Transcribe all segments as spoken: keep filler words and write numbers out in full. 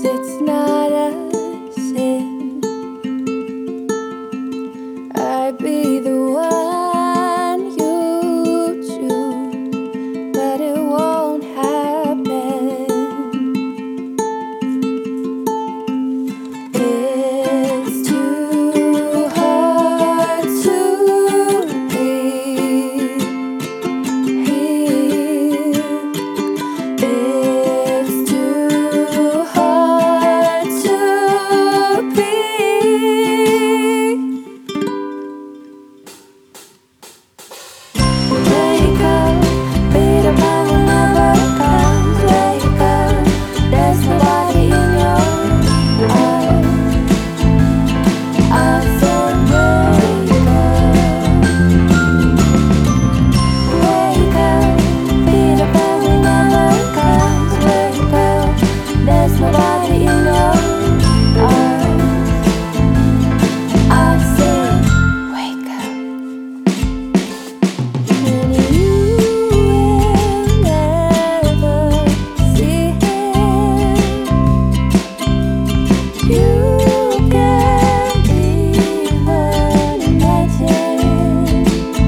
it's not a sin. I'd be the one you choose, but it won't happen. It's too hard to be here. It's too hard to be. Wake up, beat up my will never comes. Wake up, there's nobody in your eyes. I said wake up. Wake up, beat up my will never comes. Wake up, there's nobody in your eyes. I said wake up. And you will never see him. You can't even imagine.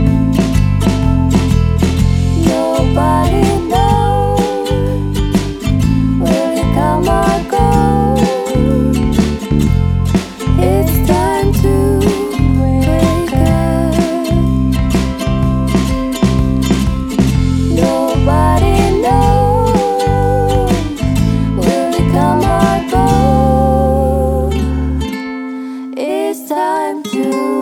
Nobody knows, will he come or go? It's time to wake up. Nobody knows, will he come or go? It's time to